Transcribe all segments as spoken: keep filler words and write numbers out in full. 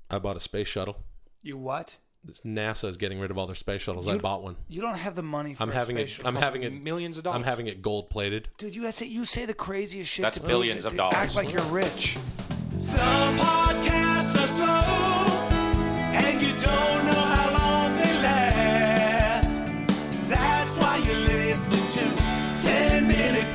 I bought a space shuttle. You what? This NASA is getting rid of all their space shuttles. You, I bought one. You don't have the money for I'm a having space it. shuttle. I'm having it millions of dollars. I'm having it gold plated. Dude, you say you say the craziest shit. That's to billions to, of to dollars. Act like you're rich. Some podcasts are slow, and you don't know how long they last. That's why you're listening to ten minute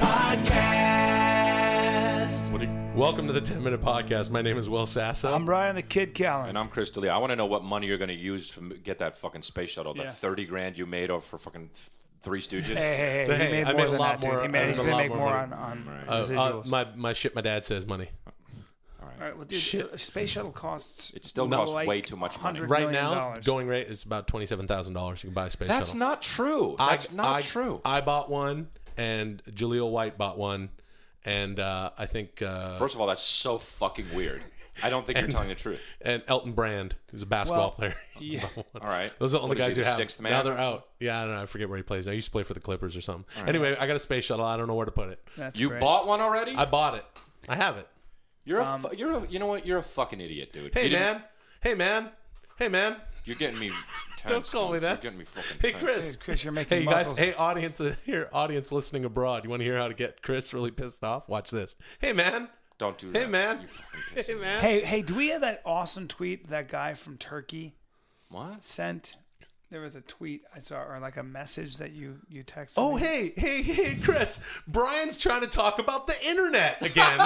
Podcast. What do you, Welcome to the ten minute Podcast. My name is Will Sasso. I'm Brian the Kid Callen. and I'm Chris D'Elia. I want to know what money you're going to use to get that fucking space shuttle. The Yeah. thirty grand you made over for fucking Three Stooges. Hey, hey, hey! Hey, he made I more made a than lot that, dude. more- He I made, made he's a gonna lot make more more money. on, on Uh, uh, residuals. my my shit. My dad says money. All right, well, dude, Shit. a space shuttle costs. It still no, costs like way too much money. one hundred Right million now, dollars. going rate is about twenty seven thousand dollars. You can buy a space That's shuttle. not true. That's I, not I, true. I bought one, and Jaleel White bought one, and uh, I think uh, First of all, that's so fucking weird. I don't think And- you're telling the truth. and Elton Brand, who's a basketball Well, player. yeah. All right. Those are the only What is guys he, who the have. sixth man? Now they're out. Yeah, I don't know. I forget where he plays. I used to play for the Clippers or something. Anyway, I got a space shuttle. I don't know where to put it. That's You great. bought one already? I bought it. I have it. You're a, fu- you're a, you know what? You're a fucking idiot, dude. Hey You didn't- man. Hey man. Hey man. You're getting me tense. Don't call me You're that. getting me fucking Hey tense. Chris. Dude, Chris, you're making Hey guys. muscles. Hey audience. Uh, here, audience listening abroad. You want to hear how to get Chris really pissed off? Watch this. Hey man. Don't do that. Hey man. You fucking piss Hey me man. Hey, hey, do we have that awesome tweet that guy from Turkey What? sent? There was a tweet I saw, or like a message that you you texted. Oh, me. hey, hey, hey, Chris. Brian's trying to talk about the internet again.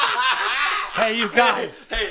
Hey, you guys. Hey,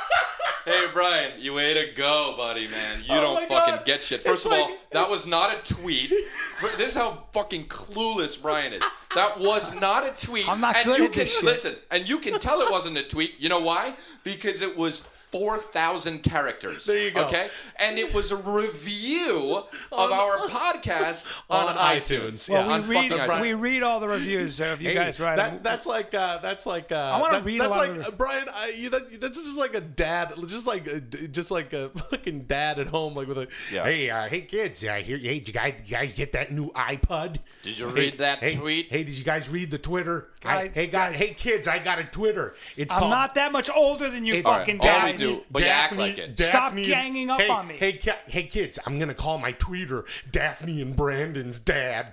hey, Brian, you way to go, buddy, man. You Oh don't my fucking God. get shit. It's First of all, like- that was not a tweet. This is how fucking clueless Brian is. That was not a tweet. I'm not and good you at can this shit. listen, and you can tell it wasn't a tweet. You know why? Because it was four thousand characters. There you go. Okay? And it was a review of our podcast on, on iTunes. iTunes. Well, Yeah, on we read fucking iTunes. we read all the reviews. So if you Hey, guys write that, them, that's like uh, that's like uh, I wanna that- read a that's lot like of- uh, Brian. I, you, that, that's just like a dad, just like a, just like a fucking dad at home, like with a Yeah. Hey, uh, hey kids! Uh, here, hey, did you guys, you guys get that new iPod? Did you Hey, read that hey, tweet? Hey, did you guys read the Twitter? I, Guys- hey, guys, hey kids! I got a Twitter. It's I'm called. not that much older than you, It's- fucking All right, all we guys. do- but you act like it. Stop ganging up hey, on me. Hey, ki- hey, kids! I'm gonna call my tweeter Daphne and Brandon's dad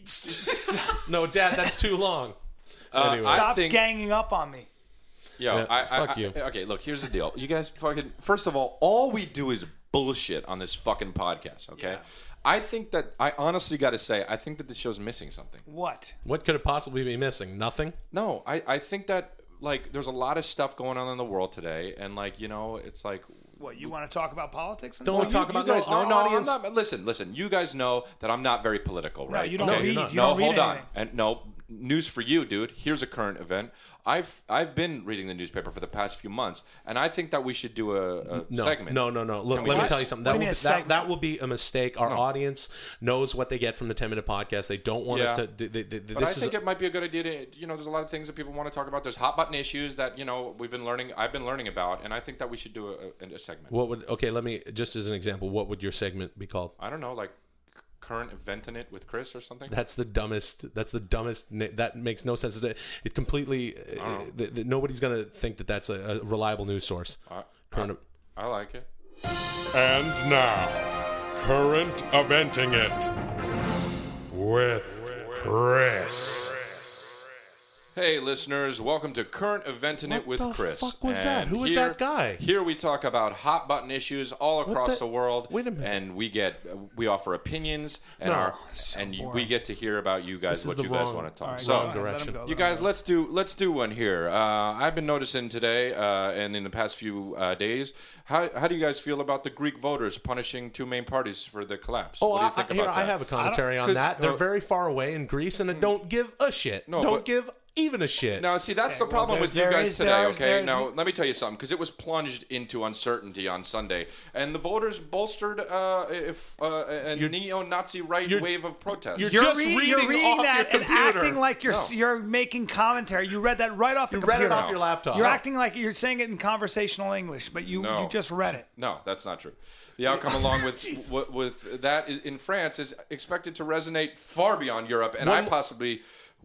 tweets. no, Dad, that's too long. Uh, Anyway. I Stop think- ganging up on me. Yo, Yeah, I, I, fuck I- you. Okay, look, here's the deal. You guys fucking. First of all, all we do is bullshit on this fucking podcast. Okay, Yeah. I think that I honestly got to say, I think that the show's missing something. What? What could it possibly be missing? Nothing. No, I, I think that like there's a lot of stuff going on in the world today, and like you know, it's like. What, you want to talk about politics? And Don't stuff? we talk You about guys no, know, our no, I'm audience? not, listen, listen. You guys know that I'm not very political, right? you don't Okay? read- you're not. you no, don't read hold on. anything. And no news for you, dude. Here's a current event. I've I've been reading the newspaper for the past few months, and I think that we should do a, a No, segment. no, no, no. Look, Can we let do me it? tell you something. What That do you will, mean a that, segment? that will be a mistake. Our audience knows what they get from the ten minute podcast. They don't want us Yeah. to. They, they, they, But this I is think it might be a good idea to, you know, there's a lot of things that people want to talk about. There's hot button issues that, you know, we've been learning, I've been learning about, and I think that we should do a, a, a segment. what would okay? Let me just as an example. What would your segment be called? I don't know, like current event in it with Chris or something. That's the dumbest. That's the dumbest. na- That makes no sense. It, it completely. Uh, th- th- nobody's gonna think that that's a, a reliable news source. I, Current. I, I like it. And now, current eventing it with Chris. Hey, listeners, welcome to Current Eventing It What with the Chris. fuck was And that? Who was here- that guy? Here we talk about hot button issues all across the- the, world. Wait a minute. And we get we offer opinions and No. our So and you- we boring. get to hear about you guys This is what the you guys wrong- want to talk. All right, so go ahead, let him direction. go, let you him guys, go. let's do let's do one here. Uh, I've been noticing today uh, and in the past few uh, days. How how do you guys feel about the Greek voters punishing two main parties for the collapse? Oh, what do you I, think I, here about I that? have a commentary on 'cause that. They're the- very far away in Greece, and they don't give a shit. No, don't but- give even a shit. Now, see, that's Okay, the problem well, with you there guys is- today, there is- okay? there's- Now, let me tell you something, because it was plunged into uncertainty on Sunday, and the voters bolstered uh, if uh, a neo-Nazi right you're- wave of protest. you're You're, just read- reading you're reading off that your and computer. acting like you're No. you're making commentary. You read that right off the You read computer. it off your laptop. You're Oh. acting like you're saying it in conversational English, but you No. you just read it. No, that's not true. The outcome, along with w- with that i- in France, is expected to resonate far beyond Europe, and I One- possibly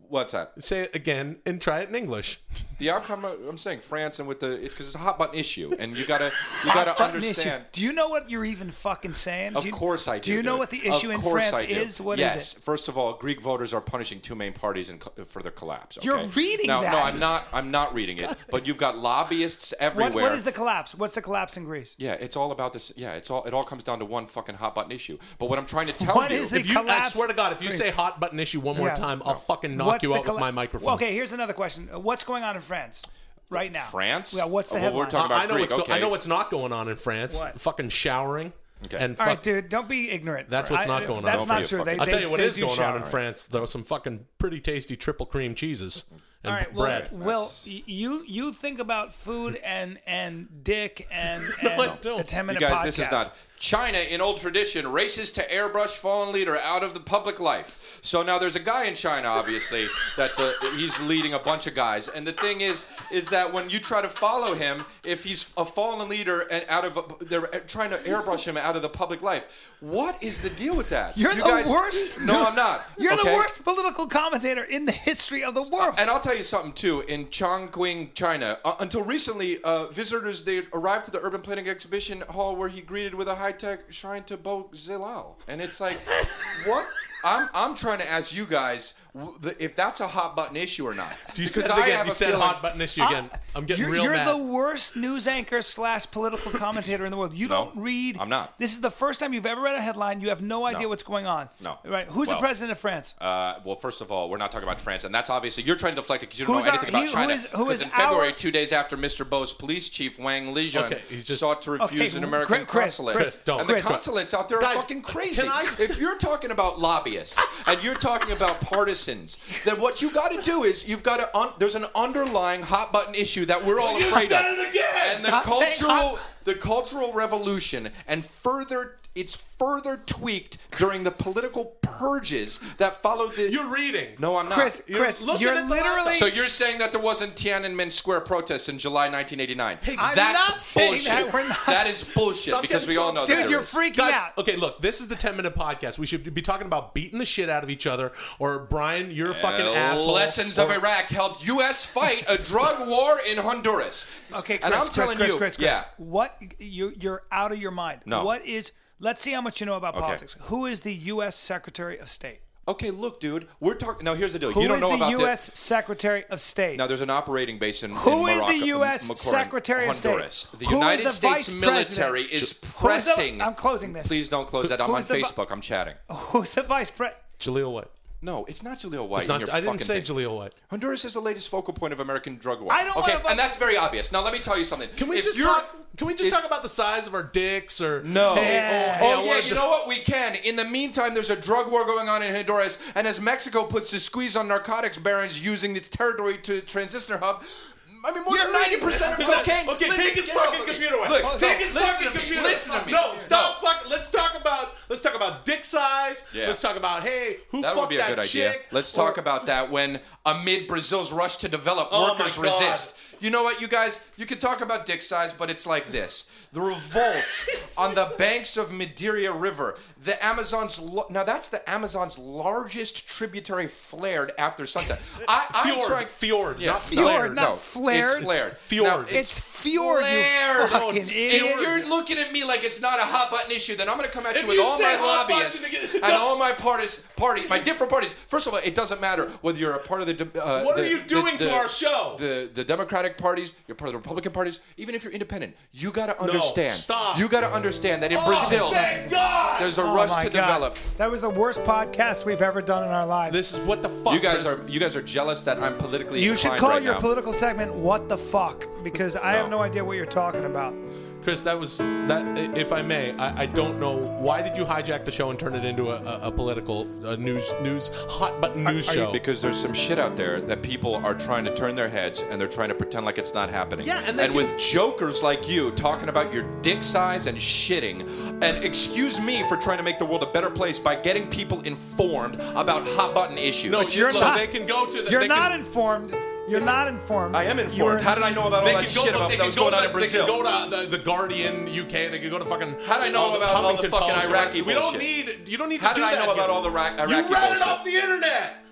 What's that? Say it again and try it in English. The outcome, I'm saying France, and with the it's because it's a hot button issue, and you gotta you gotta Button understand. issue. Do you know what you're even fucking saying? Of do you, course I do. Do you know dude. what the issue Of in course France I do. is? What is yes. it? First of all, Greek voters are punishing two main parties in, for their collapse. Okay? You're reading no, that. No, I'm not. I'm not reading it. But you've got lobbyists everywhere. What, what is the collapse? What's the collapse in Greece? Yeah, it's all about this. Yeah, it's all. It all comes down to one fucking hot button issue. But what I'm trying to tell What you, is the If you, I collapse? swear to God, if you say Greece. hot button issue one more Yeah. time, I'll fucking knock What's you the out with colla- my microphone. Well, okay, here's another question. Uh, What's going on in France right now? France? Yeah, what's the Oh, well, headline? we're talking Uh, about I know Greek. what's go- okay. I know what's not going on in France. What? Fucking showering. Okay. And All fuck, right, dude, don't be ignorant. That's what's I- not going on. That's Don't not be a true. fucking- They, I'll they, tell you what they is do going on shower. in France. There are some fucking pretty tasty triple cream cheeses and All right, well, bread. Will, y- you you think about food and and dick and, and I don't. the ten You minute guys, podcast. this is not China. In old tradition, races to airbrush fallen leader out of the public life. So now there's a guy in China, obviously, that's a he's leading a bunch of guys. And the thing is, is that when you try to follow him, if he's a fallen leader and out of a, they're trying to airbrush him out of the public life. What is the deal with that? You're you the guys, worst. No, I'm not. You're the okay? worst political commentator in the history of the world. And I'll tell you something too. In Chongqing, China, uh, until recently, uh, visitors they arrived to the urban planning exhibition hall where he greeted with a high-tech shrine to Bo Xilal, and it's like, what? I'm I'm trying to ask you guys w- the, if that's a hot button issue or not. You Because said, it I again. have You a said feeling- hot button issue again. I'm getting you're real you're mad. the worst news anchor slash political commentator in the world. You No, don't read. I'm not. This is the first time you've ever read a headline. You have no idea No. what's going on. No. Right. Who's Well, the president of France? Uh, well, first of all, we're not talking about France, and that's obviously you're trying to deflect it because you don't Who's know our- anything about he- who China. is- who Because is in February, our- two days after Mister Bo's police chief Wang Lijian Okay, he's just- sought to refuse Okay, an American Chris, consulate, Chris, don't. and Chris, the don't. consulates out there Guys, are fucking crazy. can I- If you're talking about lobbyists and you're talking about partisans, then what you got to do is you've got to. Un- there's an underlying hot button issue that we're all afraid said of, it again! and the Stop saying cultural, hot- the cultural revolution, and further. It's further tweaked during the political purges that followed the. You're reading. No, I'm not. Chris, You're Chris, looking you're at the literally. laptop. So you're saying that there wasn't Tiananmen Square protests in July nineteen eighty-nine? I'm That's not saying bullshit. that. We're not- That is bullshit Stop because we getting all know so- that Dude, there you're is. freaking Guys, out. okay, look, this is the ten minute podcast. We should be talking about beating the shit out of each other, or Brian, you're a fucking Uh, asshole. Lessons of or- Iraq helped U S fight a drug war in Honduras. Okay, Chris, and I'm Chris, telling Chris, you, Chris, Chris, yeah. what you you're out of your mind. No. What is? Let's see how much you know about Okay. politics. Who is the U S Secretary of State? Okay, look, dude, we're talking. Now, here's the deal. Who you don't is know the about U S the. Secretary of State? Now, there's an operating base in, Who in is the Morocco, U S Macorin, Secretary of State? Honduras. The Who is United the States Vice military President? is Who's the- pressing. I'm closing this. Please don't close that. I'm Who's on the vi- Facebook. I'm chatting. Who's the vice president? Jaleel White. No, it's not Jaleel White. It's not, in your I didn't fucking say thing. Jaleel White. Honduras is the latest focal point of American drug war. I don't okay, wanna- and that's very obvious. Now let me tell you something. Can we if just you're, talk? Can we just if- talk about the size of our dicks or No. Hey, Yeah. oh, hey, I Oh yeah, wanted you to- know what? We can. In the meantime, there's a drug war going on in Honduras, and as Mexico puts the squeeze on narcotics barons using its territory to transistor hub. I mean, more than ninety percent of cocaine. Okay, Listen, take his get fucking off of me. computer away. Look, take no, his listen fucking to me. computer. Listen to me. No, stop No. fucking. Let's talk about. Let's talk about dick size. Yeah. Let's talk about hey, who That fucked would be a that good chick? idea. Let's Or- talk about that when amid Brazil's rush to develop, Oh workers my God. resist. You know what, you guys? You can talk about dick size, but it's like this: the revolt on the banks of Madeira River, the Amazon's. Lo- now that's the Amazon's largest tributary flared after sunset. I, I'm Fjord, trying. fjord, Yeah, not fjord, flared. not no, flared. It's flared. Fjord. Now, It's fjord, flared. you No, fucking it's idiot. If you're looking at me like it's not a hot button issue, then I'm going to come at If you with you all say my hot button lobbyists again- and all my parties, party, my different parties. First of all, it doesn't matter whether you're a part of the. de- Uh, What the- are you the- doing the- to our show? The the Democratic parties, you're part of the Republican parties. Even if you're independent, you got to understand. stop. You got to understand that in Oh, Brazil, thank God. there's a Oh rush my to God. develop. That was the worst podcast we've ever done in our lives. This is what the fuck. You guys Chris. are you guys are jealous that I'm politically. you should inclined call right your now. political segment "What the fuck" because I have no idea what you're talking about. Chris, that was that. If I may, I, I don't know why did you hijack the show and turn it into a, a, a political a news news hot button news Are you- show? because there's some shit out there that people are trying to turn their heads and they're trying to pretend like it's not happening. Yeah, and they can- with jokers like you talking about your dick size and shitting, and excuse me for trying to make the world a better place by getting people informed about hot button issues. no, But you're so not- they can go to. The, You're they not can, informed. You're not informed. I am You're- informed. How did I know about all They that can go, shit look, about they that can was go going to, on in Brazil? They can go to the, the Guardian U K. They can go to fucking. How did I know all the about all the Huffington fucking Post. Iraqi We don't bullshit? need. You don't need How to did do I that know about here. all the Iraq- Iraqi You read it bullshit? off the internet.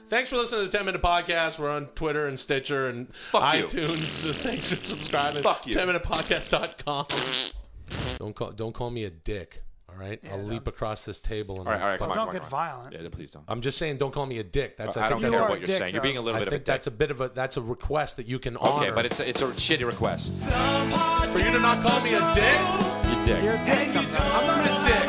Thanks for listening to the ten minute Podcast. We're on Twitter and Stitcher and Fuck you. iTunes. Thanks for subscribing. Fuck you. ten minute podcast dot com. Don't call, don't call me a dick, all right? Yeah, I'll leap across this table. And All right, all right, come on, Don't come on, get come on. violent. Yeah, please don't. I'm just saying, don't call me a dick. That's I, I don't think care that's, are what a you're dick, saying. You're being a little I bit of a think dick. that's a bit of a that's a request that you can honor. Okay, but it's a, it's a shitty request. for you to not call me a dick. You dick. You're a dick sometimes. I'm not a dick.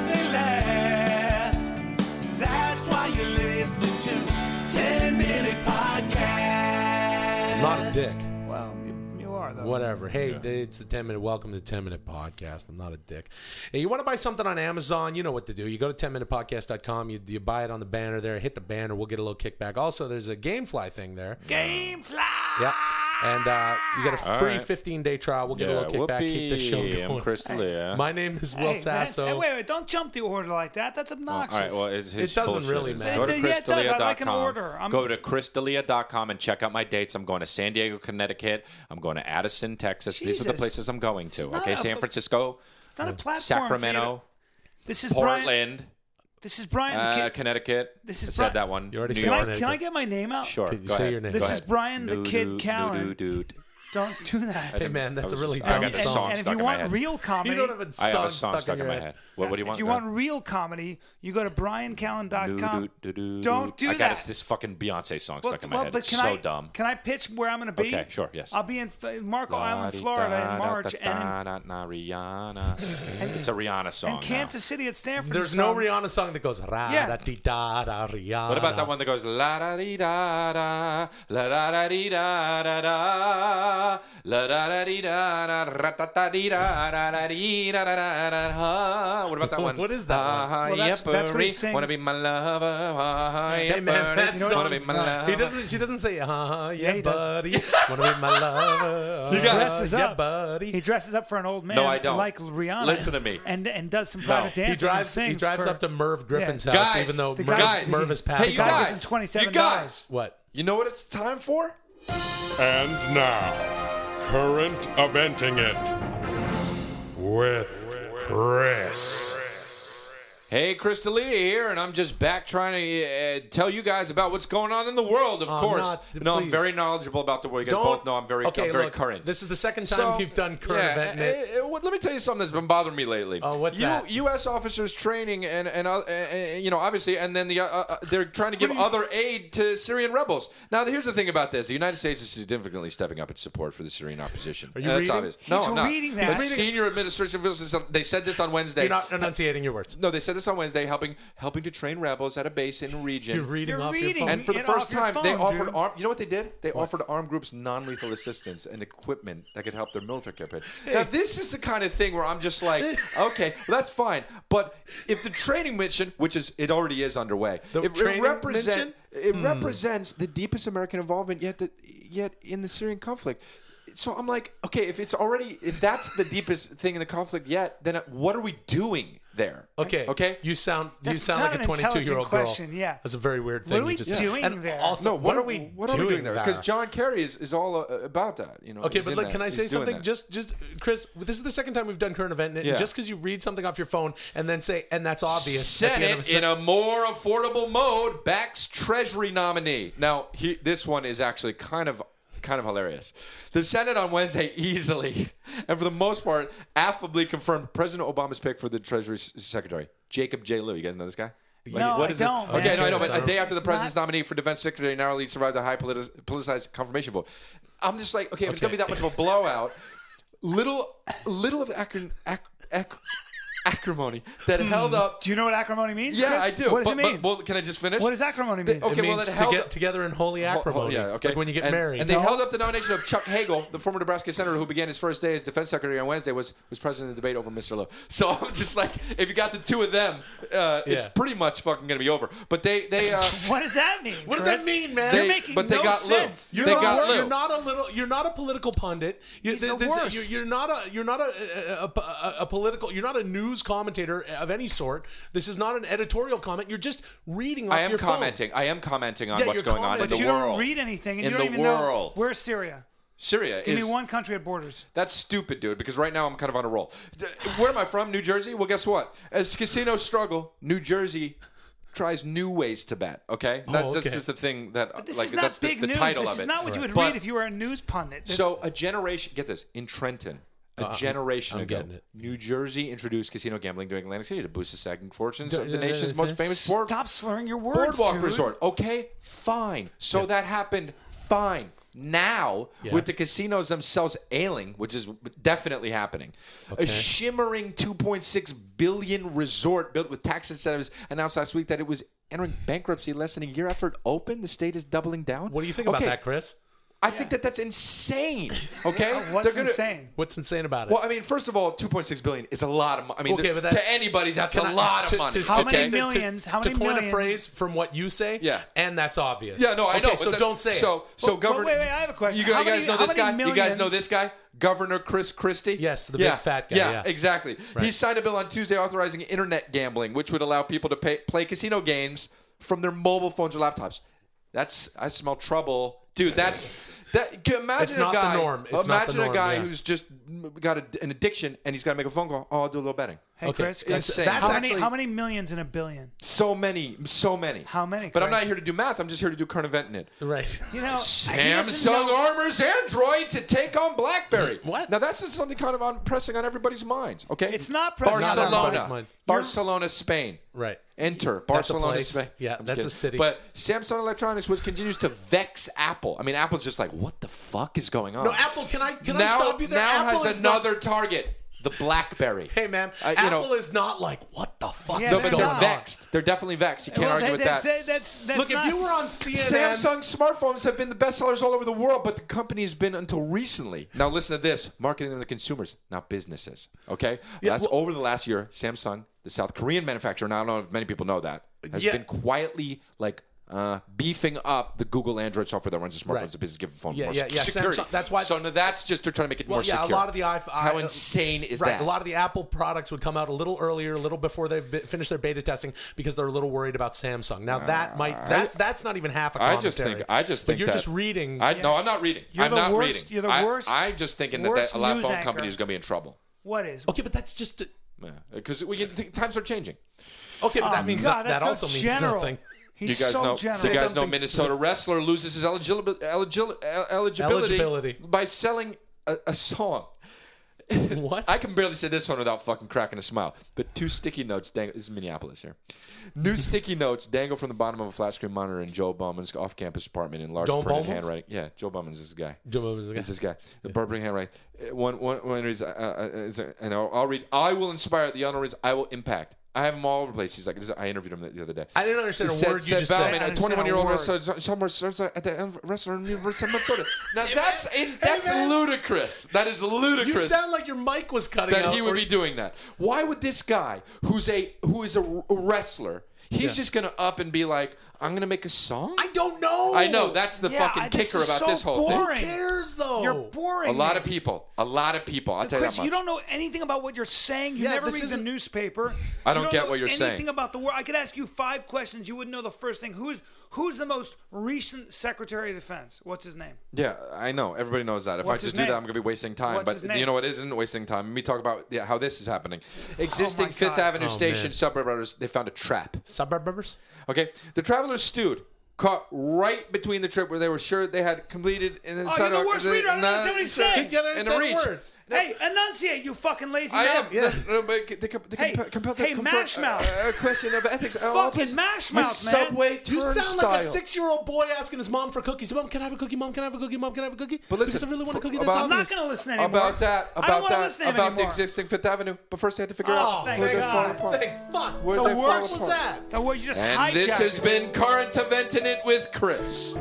That's why you're listening to ten minute Podcast. I'm not a dick. Well, you, you are though. Whatever. Hey, it's the ten minute. Welcome to the ten minute Podcast. I'm not a dick. Hey, you want to buy something on Amazon? You know what to do. You go to ten minute podcast dot com. You, you buy it on the banner there. Hit the banner. We'll get a little kickback. Also, there's a GameFly thing there. GameFly. Yeah. And uh, you get a All free right. fifteen day trial. We'll get Yeah, a little kickback. Keep the show whoopee. going. I'm Chris D'Elia. My name is Will Hey, Sasso. man, hey, wait, wait, don't jump the order like that. That's All obnoxious. right, well, it's his It doesn't bullshit. really It's- matter. Go to Yeah, chris it does. I d'elia like dot an com. order. I'm- Go to chris d'elia dot com and check out my dates. I'm going to San Diego, Connecticut. I'm going to Addison, Texas. These are the Jesus. places I'm going to. It's not Okay, a- San Francisco, It's not a platform. Sacramento, This is Brian. Portland, This is Brian. the uh, kid. Connecticut. This is I said Bri- that one. You already New said Can York. I, can I get my name out? Sure. Can you go say ahead. your name? This Go is ahead. Brian the Doo, Kid doo, Callen. doo, doo, doo. Don't do that. Hey, man, that's I a was really just- I dumb got the song. song and if stuck you in my want head. real comedy, You don't have a I have song a song stuck, stuck in my head. What, what do you want? if you want real comedy, you go to brian callen dot com. Doo, doo, doo, Don't doo. do I got that. this, this fucking Beyonce song Well, stuck in my well, head. but It's can so I, dumb. Can I pitch where I'm going to be? Okay, sure, yes. I'll be in F- Marco Island, Florida in March, and in, Rihanna. It's a Rihanna song. and Kansas City at Stanford. There's and no Sons. Rihanna song that goes ra Yeah. da dee da da Rihanna. Now. What about that one that goes la da dee da da la da da dee da da da la da da dee da da ra ta ta dee da da da dee da da da da. What about that one? What is that one? Ah, Well, that's- that's what he sings. Wanna be my lover? Ah, Hey man, that Wanna song. be my lover? He doesn't. She doesn't say, "Uh, yeah, Yeah, he does. buddy, wanna be my lover." He uh, dresses yeah, up. buddy. He dresses up for an old man. No, I don't. Like Rihanna. Listen to me. And and does some private dancing. He drives. And sings He drives for, up to Merv Griffin's Yeah. house, Guys, even though the Merv, guy- Merv is passed Hey, you by. guy gives guys, him twenty-seven you guys, What? you know what it's time for? And now, current eventing it with Chris. Hey, Chris D'Elia here, and I'm just back trying to uh, tell you guys about what's going on in the world, of Oh, course. not- no, I'm please. very knowledgeable about the world. You guys Don't- both know I'm very, Okay, I'm very look, current. This is the second time So, you've done current yeah, event. uh, uh, uh, what- let me tell you something that's been bothering me lately. Oh, what's U- that? U S officers training and and uh, uh, uh, you know obviously, and then the uh, uh, they're trying to give other aid to Syrian rebels. Now, here's the thing about this: the United States is significantly stepping up its support for the Syrian opposition. Are you And reading? That's obvious. No, He's I'm not. reading that. It's He's reading- senior administration officials. They said this on Wednesday. You're not enunciating your words. No, they said this on Wednesday, helping helping to train rebels at a base in the region. You're reading You're off reading. your phone. And for the Get first off your time, they phone, offered dude. arm. You know what they did? They offered armed groups non-lethal assistance and equipment that could help their military campaign. Now, this is the kind of thing where I'm just like, okay, well, that's fine. But if the training mission, which is it already is underway, The if training it represent mission? it represents the deepest American involvement yet that yet in the Syrian conflict. So I'm like, okay, if it's already if that's the deepest thing in the conflict yet, then what are we doing there? Okay. Okay. You sound. You That's sound not like a an twenty-two-year-old girl. intelligent question, yeah. That's a very weird What thing. are we you just doing and there? Also, No, what, are we what doing are we doing there? there? Because John Kerry is, is all uh, about that. You know. Okay, he's but in like, that. can I say He's doing something? that. Just, just, Chris. This is the second time we've done current event, and Yeah. just because you read something off your phone and then say, and that's obvious. at the end of Senate a in a more affordable mode backs Treasury nominee. Now, he, this one is actually kind of kind of hilarious. The Senate on Wednesday easily and for the most part affably confirmed President Obama's pick for the Treasury S- Secretary, Jacob J. Lew. You guys know this guy? No, I is don't, It? Okay, man. no, I know, but a day after the It's president's not- nominee for Defense Secretary narrowly survived a high politi- politicized confirmation vote. I'm just like, okay, if it's gonna be that much of a blowout, little, little of the acron, ac, ac, acrimony that held up. Do you know what acrimony means? Yeah, Chris? I do. What does but, it mean? But, well, can I just finish? What does acrimony The- mean? okay, it well, means it to held get up- together in holy Ho- ho- acrimony. yeah, okay. Like when you get and, married. And they No. held up the nomination of Chuck Hagel, the former Nebraska senator who began his first day as defense secretary on Wednesday, was was president of the debate over Mister Lowe. So I'm just like, if you got the two of them, uh, it's Yeah. pretty much fucking going to be over. But they, they, uh, What does that mean? What does Chris? that mean, man? You're They- making but they no got Lou. sense. You're They not, got you're Lou. not a little. You're not a political pundit. You, He's the this- worst. You're, you're not a. You're not a a, a, a a political. You're not a news commentator of any sort. This is not an editorial comment. You're just reading off I am your commenting. I am commenting on Yeah, what's you're going on in But the you world. don't read anything, and In you don't the even world. know where's Syria. Syria Give is me one country at borders. That's stupid, dude, because right now I'm kind of on a roll. D- Where am I from? New Jersey? Well, guess what? As casinos struggle, New Jersey tries new ways to bet. Okay, that, Oh, that's okay. just the thing that But this like is not that's big just the news. title this of is it. not what you would But- read if you were a news pundit. This- So a generation, get this, in Trenton, a Uh, generation I'm ago, getting it. New Jersey introduced casino gambling to Atlantic City to boost the sagging fortunes D- of the d- nation's d- most d- famous board, Stop slurring your words, boardwalk dude. resort. Okay, fine. So that happened. Fine. Now, Yeah. with the casinos themselves ailing, which is definitely happening, Okay. a shimmering two point six billion dollars resort built with tax incentives announced last week that it was entering bankruptcy less than a year after it opened. The state is doubling down. What do you think about Okay, that, Chris? I think that that's insane. Okay, What's They're gonna- insane? What's insane about it? Well, I mean, first of all, two point six billion dollars is a lot of money. I mean, Okay, th- but that- to anybody, that's a Can I- lot to- of money. to- How okay? many millions? How many to coin millions? a phrase from what you say, Yeah. and that's obvious. Yeah, no, I okay, know. but So the- don't say so, it. So, Well, Governor. wait, wait, I have a question. You, guys- How you guys many- know how this many guy? You guys know millions- this guy? Governor Chris Christie? Yes, the big fat guy, yeah. exactly. Right. He signed a bill on Tuesday authorizing internet gambling, which would allow people to pay, play casino games from their mobile phones or laptops. That's I smell trouble, dude. That's that. can- Imagine It's not a guy. the norm. It's not the imagine norm, a guy yeah. who's just got a, an addiction and he's got to make a phone call. Oh, I'll do a little betting. Hey, Okay. Chris, That's- Chris, Insane. how that's many? actually- How many millions in a billion? So many, so many. How many, But I'm Chris? not here to do math. I'm just here to do current event in it. Right. You know, he doesn't Samsung know- armors Android to take on BlackBerry. What? Now that's just something kind of on, pressing on everybody's minds. Okay, It's not pressing on Barcelona, everybody's mind. Barcelona, Spain. Right. Enter That's a Barcelona, place. Spain. Yeah, I'm just that's a kidding. city. But Samsung Electronics, which continues to vex Apple. I mean, Apple's just like, what the fuck is going on? No, Apple. Can I? Can now, I stop you there? now Apple has is not- another target, the BlackBerry. Hey man, Uh, you Apple know- is not like what the fuck Yeah, No, is but they're going they're on. not. vexed. They're definitely vexed. You can't Well, argue that- with that's, that. That's, that's Look, not, if you were on C N N, Samsung smartphones have been the best sellers all over the world, but the company has been until recently. Now listen to this: marketing them to consumers, not businesses. Okay, Yeah, that's well- over the last year. Samsung, the South Korean manufacturer, now I don't know if many people know that, has Yeah. been quietly like uh, beefing up the Google Android software that runs the smartphones. Right. The business give the phone Yeah, more yeah, yeah, security. Samsung- that's why- So now that's just they're trying to make it well, more yeah, secure. a lot of the iPhone. How insane is right, that? A lot of the Apple products would come out a little earlier, a little before they've be- finished their beta testing because they're a little worried about Samsung. Now that might that that's not even half a I commentary. just think I just But think you're that- just reading. I, No, I'm not reading. You're I'm the not worst- reading. you're the I, worst- I'm just thinking that, worst that a lot of news phone anchor. companies are going to be in trouble. What is? okay, but that's just. Because we can think times are changing. Okay, but that means God, that, that that's also so means general. nothing. You He's guys so know. general. You guys know Something Minnesota specific. wrestler loses his eligibility, eligibility, Eligibility. by selling a, a song. What? I can barely say this one without fucking cracking a smile. But two sticky notes dangle. This is Minneapolis here. New sticky notes dangle from the bottom of a flat screen monitor in Joe Bowman's off-campus apartment in large Joe printed Bowman's? handwriting. Yeah, Joe Bowman's this guy. Joe Bowman's this guy. It's this guy. The printed handwriting. Uh, One, one, one reads, uh, uh, is there- and I'll, I'll read. I will inspire. The other reads. I will impact. I have them all over the place. He's like, this is- I interviewed him the other day. I didn't understand a Said- word you said just Bauman, said. I a understand twenty-one-year-old a word. wrestler somewhere starts at the wrestler in Minnesota. Now that's in, that's ludicrous. That is You ludicrous. sound like your mic was cutting that out. he would or- be doing that. Why would this guy, who's a who is a, a wrestler, he's Yeah. just gonna up and be like, "I'm gonna make a song"? I don't know. I know that's the Yeah, fucking I- this kicker is about so this whole boring. thing. Who cares though? You're boring. A lot me. of people, a lot of people. I'll tell you Chris, that much. you don't know anything about what you're saying. You Yeah, never this read the isn't- newspaper. I don't You get know what you're saying. Anything about the world? I could ask you five questions. You wouldn't know the first thing. Who's who's the most recent Secretary of Defense? What's his name? Yeah, I know. Everybody knows that. If What's I just his do name? that, I'm going to be wasting time. What's but his name? you know what isn't wasting time? Let me talk about yeah, how this is happening. Existing my Fifth God. Avenue Oh, Station man. suburbs, they found a trap. Suburbers? Okay, the travelers stewed, caught right between the trip where they were sure they had completed, and then Oh, you're the worst reader. I don't understand what he's saying. You gotta In the understand reach. the word. Hey, enunciate, you fucking lazy I am. mouth. Yeah. Uh, but they, com- they Hey, comp- compelled hey, to confront mash mouth. a, a question of ethics. Uh, Fucking please. mash My mouth, man. Subway You sound turnstile. like a six-year-old boy asking his mom for cookies. Mom, can I have a cookie? Mom, can I have a cookie? Mom, can I have a cookie? But listen, because I really want a cookie. about- That's I'm not obvious. going to listen anymore. About that, I don't about wanna that, listen to him about the anymore. existing Fifth Avenue. But first, they had to figure Oh, out thank where they're God. falling apart. Thank fuck. Where So they what fall was apart. that? So what, you just And hijacked this has it. been Current Eventing It with Chris.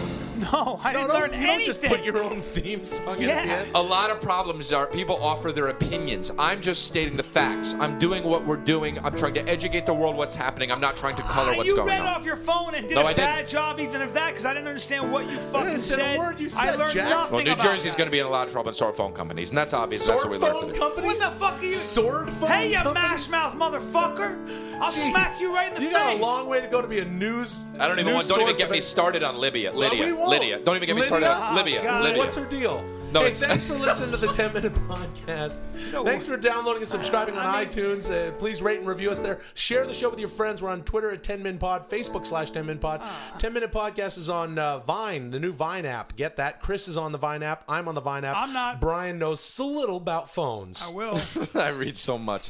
No, I No, didn't no, learn you anything. don't just put your own theme song Yeah. in the end. A lot of problems are people offer their opinions. I'm just stating the facts. I'm doing what we're doing. I'm trying to educate the world what's happening. I'm not trying to color Ah, what's you going read on. off your phone and did No, a I didn't. bad job even of that because I didn't understand what you fucking understand a said. word you I said, learned Jack. nothing Well, New about Jersey's that. going to be in a lot of trouble in sword phone companies, and that's obvious. That's Sword what we learned phone today. companies? What the fuck are you? Sword phone Hey, you companies? mash mouth motherfucker! I'll smack you right in the You face. got a long way to go to be a news. I don't even news want. Don't even source get of me it. started on Libya. Well, we Lydia. won't. Lydia. Don't even get me Lydia? started on Oh, Libya. God. Lydia. What's her deal? No, Hey, it's thanks for listening to the ten minute Podcast. Thanks for downloading and subscribing on I mean- iTunes. Uh, please rate and review us there. Share the show with your friends. We're on Twitter at ten min pod, Facebook slash ten min pod. ten minute Podcast is on uh, Vine, the new Vine app. Get that. Chris is on the Vine app. I'm on the Vine app. I'm not. Brian knows so little about phones. I will. I read so much.